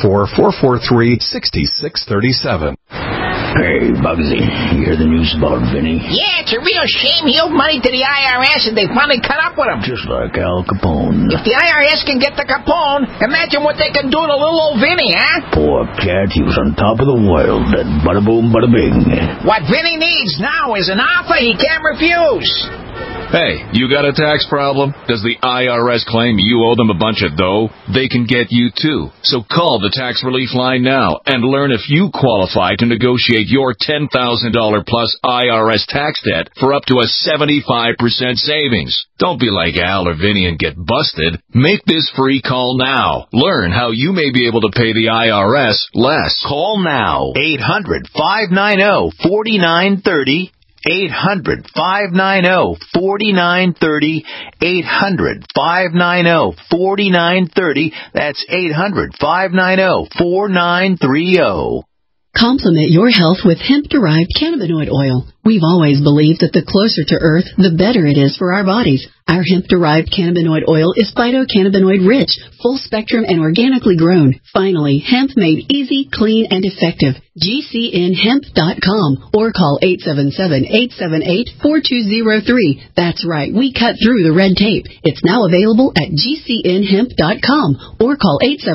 844-443-6637. Hey, Bugsy, you hear the news about Vinny? Yeah, it's a real shame he owed money to the IRS and they finally cut up with him. Just like Al Capone. If the IRS can get to Capone, imagine what they can do to little old Vinny, huh? Poor cat, he was on top of the world. That bada boom, bada bing. What Vinny needs now is an offer he can't refuse. Hey, you got a tax problem? Does the IRS claim you owe them a bunch of dough? They can get you too. So call the Tax Relief Line now and learn if you qualify to negotiate your $10,000 plus IRS tax debt for up to a 75% savings. Don't be like Al or Vinny and get busted. Make this free call now. Learn how you may be able to pay the IRS less. Call now. 800-590-4930. 800-590-4930. 800-590-4930. That's 800-590-4930. Complement your health with hemp-derived cannabinoid oil. We've always believed that the closer to Earth, the better it is for our bodies. Our hemp-derived cannabinoid oil is phytocannabinoid-rich, full-spectrum, and organically grown. Finally, hemp made easy, clean, and effective. GCNhemp.com or call 877-878-4203. That's right, we cut through the red tape. It's now available at GCNhemp.com or call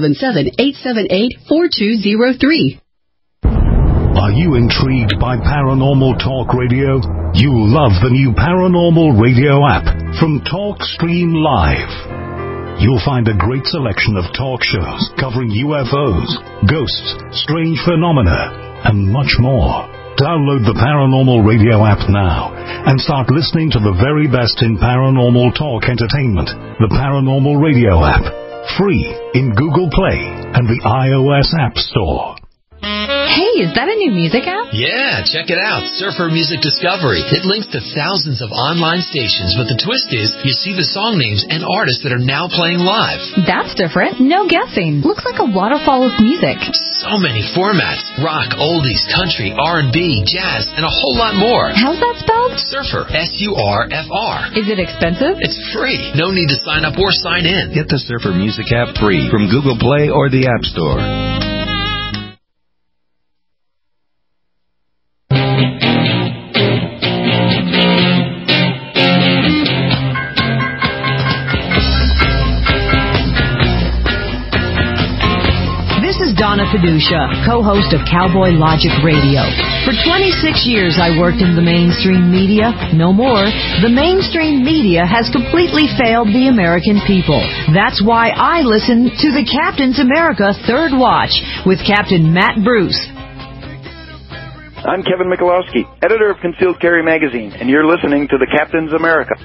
877-878-4203. Are you intrigued by Paranormal Talk Radio? You'll love the new Paranormal Radio app from TalkStream Live. You'll find a great selection of talk shows covering UFOs, ghosts, strange phenomena, and much more. Download the Paranormal Radio app now and start listening to the very best in paranormal talk entertainment. The Paranormal Radio app, free in Google Play and the iOS App Store. Hey, is that a new music app? Yeah, check it out. Surfer Music Discovery. It links to thousands of online stations, but the twist is you see the song names and artists that are now playing live. That's different. No guessing. Looks like a waterfall of music. So many formats. Rock, oldies, country, R&B, jazz, and a whole lot more. How's that spelled? Surfer. S-U-R-F-R. Is it expensive? It's free. No need to sign up or sign in. Get the Surfer Music app free from Google Play or the App Store. Donna Fiducia, co-host of Cowboy Logic Radio. For 26 years I worked in the mainstream media. No more. The mainstream media has completely failed the American people. That's why I listen to the Captain's America Third Watch with Captain Matt Bruce. I'm Kevin Michalowski, editor of Concealed Carry Magazine, and you're listening to the Captain's America.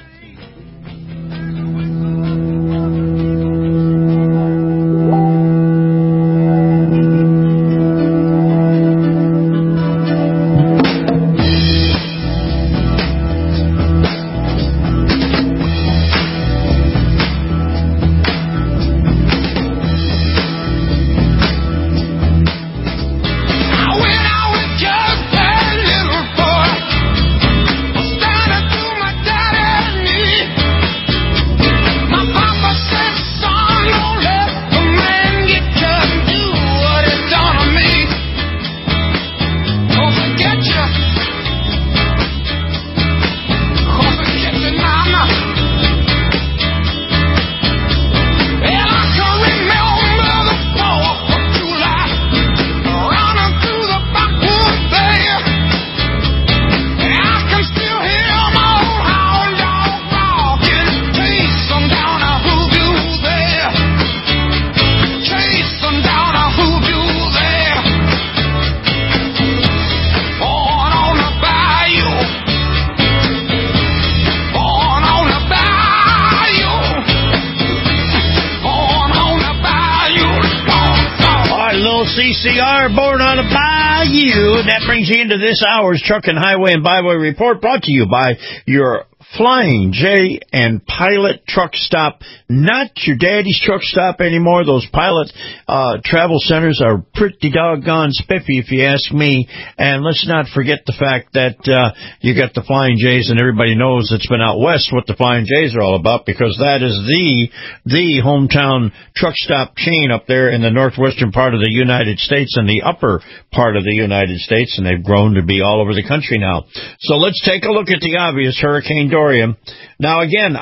WLCCR, born on a bayou. And that brings you into this hour's Truck and Highway and Byway Report, brought to you by your Flying J and Pilot Truck Stop. Not your daddy's truck stop anymore. Those Pilot travel centers are pretty doggone spiffy, if you ask me. And let's not forget the fact that you got the Flying J's, and everybody knows that's been out west what the Flying J's are all about, because that is the hometown truck stop chain up there in the northwestern part of the United States and the upper part of the United States, and they've grown to be all over the country now. So let's take a look at the obvious, Hurricane Dorian. Now, again,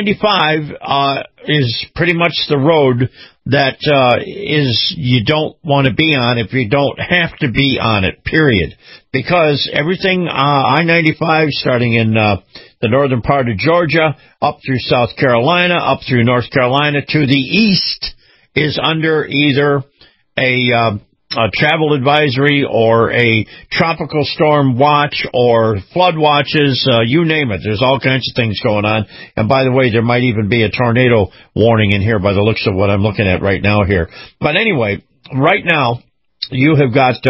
I-95 is pretty much the road that is you don't want to be on if you don't have to be on it, period. Because everything I-95, starting in the northern part of Georgia, up through South Carolina, up through North Carolina to the east, is under either a travel advisory or a tropical storm watch or flood watches, you name it. There's all kinds of things going on. And by the way, there might even be a tornado warning in here by the looks of what I'm looking at right now here. But anyway, right now, you have got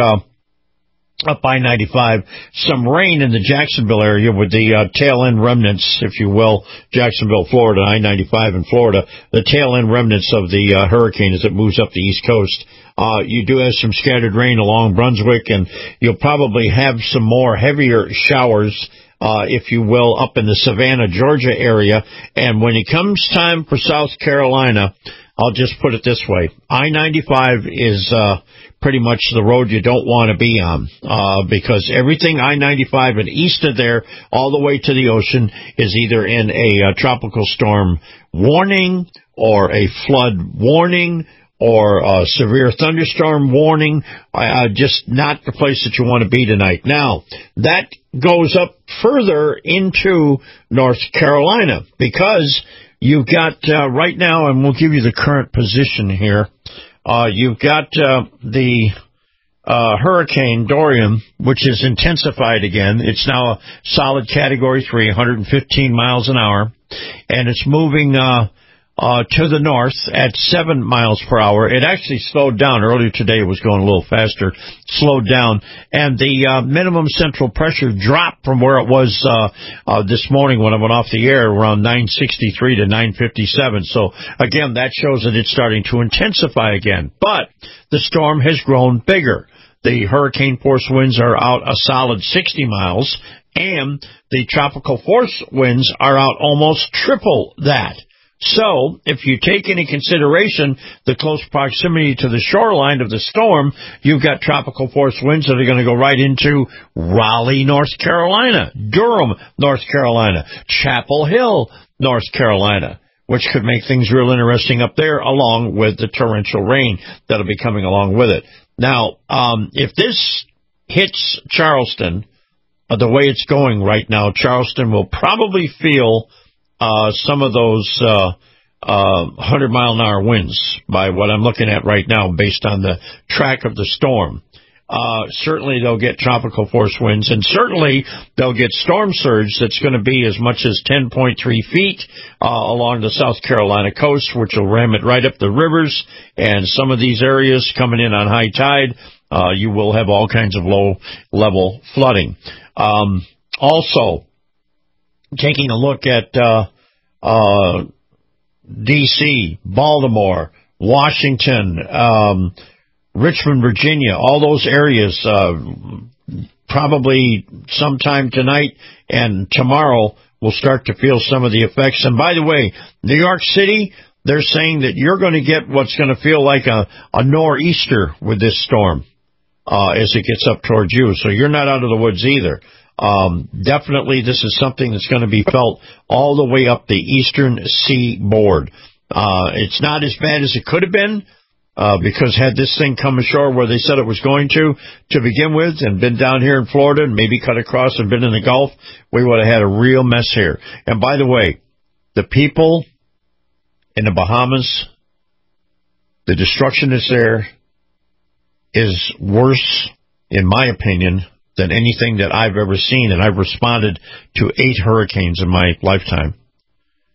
up I-95, some rain in the Jacksonville area with the tail end remnants, if you will, Jacksonville, Florida, I-95 in Florida, the tail end remnants of the hurricane as it moves up the East Coast. You do have some scattered rain along Brunswick, and you'll probably have some more heavier showers, if you will, up in the Savannah, Georgia area. And when it comes time for South Carolina, I'll just put it this way. I-95 is pretty much the road you don't want to be on, because everything I-95 and east of there all the way to the ocean is either in a tropical storm warning or a flood warning or a severe thunderstorm warning, just not the place that you want to be tonight. Now, that goes up further into North Carolina, because you've got right now, and we'll give you the current position here, you've got the Hurricane Dorian, which is intensified again. It's now a solid Category 3, 115 miles an hour, and it's moving to the north at 7 miles per hour. It actually slowed down. Earlier today it was going a little faster, slowed down. And the minimum central pressure dropped from where it was this morning when I went off the air, around 963 to 957. So, again, that shows that it's starting to intensify again. But the storm has grown bigger. The hurricane force winds are out a solid 60 miles, and the tropical force winds are out almost triple that. So, if you take into consideration the close proximity to the shoreline of the storm, you've got tropical force winds that are going to go right into Raleigh, North Carolina, Durham, North Carolina, Chapel Hill, North Carolina, which could make things real interesting up there, along with the torrential rain that'll be coming along with it. Now, if this hits Charleston, the way it's going right now, Charleston will probably feel some of those 100-mile-an-hour winds by what I'm looking at right now based on the track of the storm. Certainly they'll get tropical force winds, and certainly they'll get storm surge that's going to be as much as 10.3 feet along the South Carolina coast, which will ram it right up the rivers, and some of these areas coming in on high tide, you will have all kinds of low-level flooding. Also, taking a look at D.C., Baltimore, Washington, Richmond, Virginia, all those areas, probably sometime tonight and tomorrow we'll start to feel some of the effects. And by the way, New York City, they're saying that you're going to get what's going to feel like a nor'easter with this storm as it gets up towards you. So you're not out of the woods either. Definitely this is something that's going to be felt all the way up the eastern seaboard. It's not as bad as it could have been, because had this thing come ashore where they said it was going to begin with, and been down here in Florida and maybe cut across and been in the Gulf, we would have had a real mess here. And by the way, the people in the Bahamas, the destruction that's there is worse, in my opinion, than anything that I've ever seen, and I've responded to 8 hurricanes in my lifetime.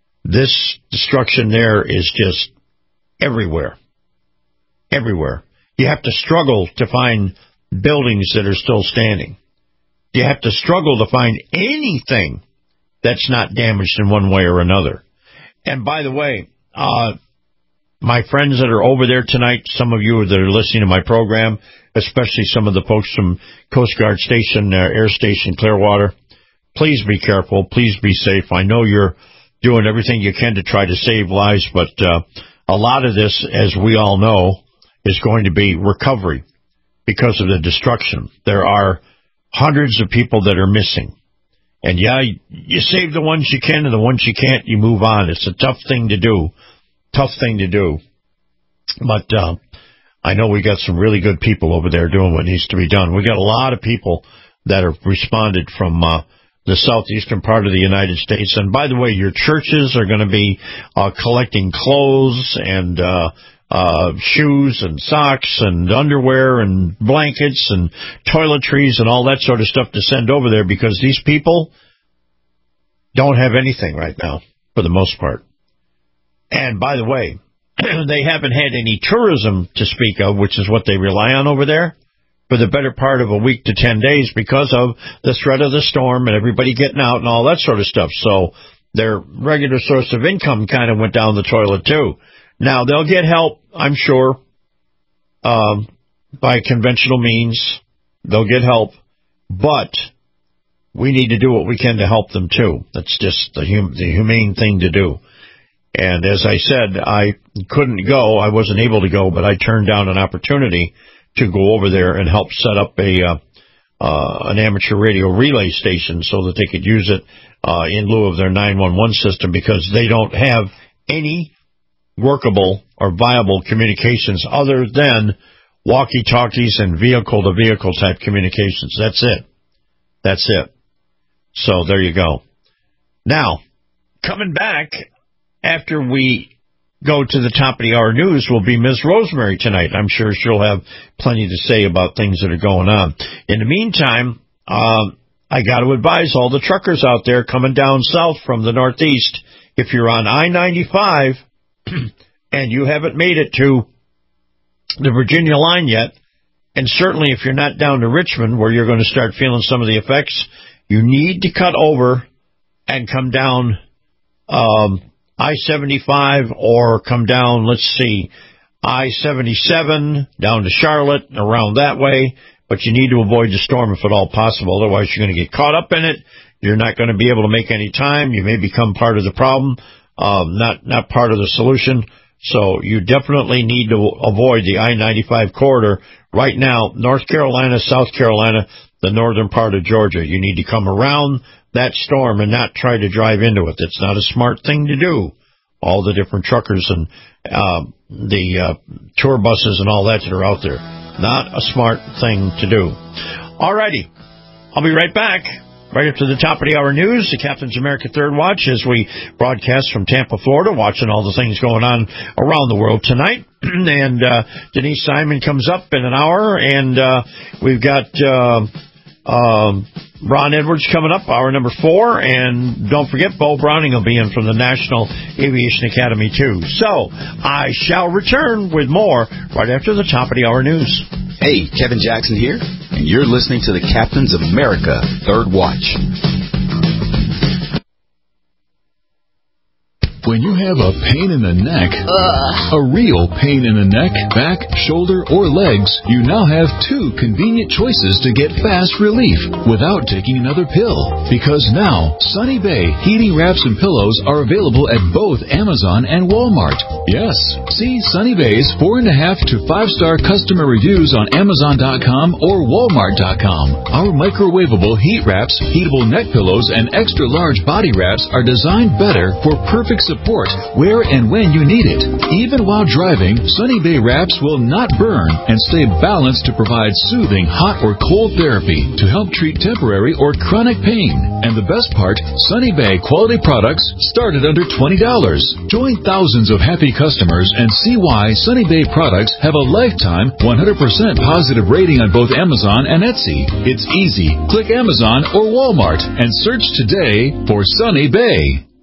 This destruction there is just everywhere. Everywhere. You have to struggle to find buildings that are still standing. You have to struggle to find anything that's not damaged in one way or another. And by the way, my friends that are over there tonight, some of you that are listening to my program, especially some of the folks from Coast Guard Station, Air Station, Clearwater, please be careful. Please be safe. I know you're doing everything you can to try to save lives, but a lot of this, as we all know, is going to be recovery because of the destruction. There are hundreds of people that are missing. And, yeah, you save the ones you can, and the ones you can't, you move on. It's a tough thing to do. But I know we got some really good people over there doing what needs to be done. We got a lot of people that have responded from the southeastern part of the United States. And, by the way, your churches are going to be collecting clothes and shoes and socks and underwear and blankets and toiletries and all that sort of stuff to send over there, because these people don't have anything right now for the most part. And by the way, they haven't had any tourism to speak of, which is what they rely on over there, for the better part of a week to 10 days because of the threat of the storm and everybody getting out and all that sort of stuff. So their regular source of income kind of went down the toilet too. Now, they'll get help, I'm sure, by conventional means. They'll get help, but we need to do what we can to help them, too. That's just the humane thing to do. And as I said, I couldn't go. I wasn't able to go, but I turned down an opportunity to go over there and help set up an amateur radio relay station so that they could use it in lieu of their 911 system, because they don't have any workable or viable communications other than walkie-talkies and vehicle-to-vehicle type communications. That's it. So there you go. Now, coming back after we go to the top of the hour news will be Ms. Rosemary tonight. I'm sure she'll have plenty to say about things that are going on. In the meantime, I got to advise all the truckers out there coming down south from the Northeast, if you're on I-95 and you haven't made it to the Virginia line yet, and certainly if you're not down to Richmond where you're going to start feeling some of the effects, you need to cut over and come down I-75 or come down, I-77 down to Charlotte, around that way. But you need to avoid the storm if at all possible. Otherwise, you're going to get caught up in it. You're not going to be able to make any time. You may become part of the problem, not part of the solution. So you definitely need to avoid the I-95 corridor right now. North Carolina, South Carolina, the northern part of Georgia. You need to come around that storm and not try to drive into it. That's not a smart thing to do. All the different truckers and the tour buses and all that are out there. Not a smart thing to do. All righty. I'll be right back. Right up to the top of the hour news, the Captain's America Third Watch, as we broadcast from Tampa, Florida, watching all the things going on around the world tonight. And Denise Simon comes up in an hour, and we've got Ron Edwards coming up, hour number 4, and don't forget, Bo Browning will be in from the National Aviation Academy, too. So, I shall return with more right after the top of the hour news. Hey, Kevin Jackson here, and you're listening to the Captain's America Third Watch. When you have a pain in the neck, a real pain in the neck, back, shoulder, or legs, you now have 2 convenient choices to get fast relief without taking another pill. Because now, Sunny Bay heating wraps and pillows are available at both Amazon and Walmart. Yes, see Sunny Bay's 4.5 to 5-star customer reviews on Amazon.com or Walmart.com. Our microwavable heat wraps, heatable neck pillows, and extra large body wraps are designed better for perfect support where and when you need it. Even while driving, Sunny Bay wraps will not burn and stay balanced to provide soothing hot or cold therapy to help treat temporary or chronic pain. And the best part, Sunny Bay quality products start at under $20. Join thousands of happy customers and see why Sunny Bay products have a lifetime 100% positive rating on both Amazon and Etsy. It's easy. Click Amazon or Walmart and search today for Sunny Bay.